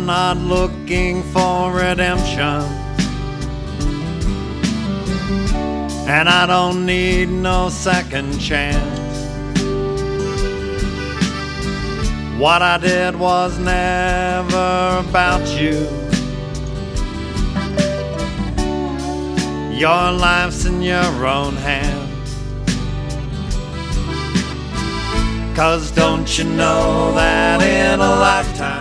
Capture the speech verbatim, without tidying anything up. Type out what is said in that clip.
I'm not looking for redemption, and I don't need no second chance. What I did was never about you. Your life's in your own hands. 'Cause don't you know that in a lifetime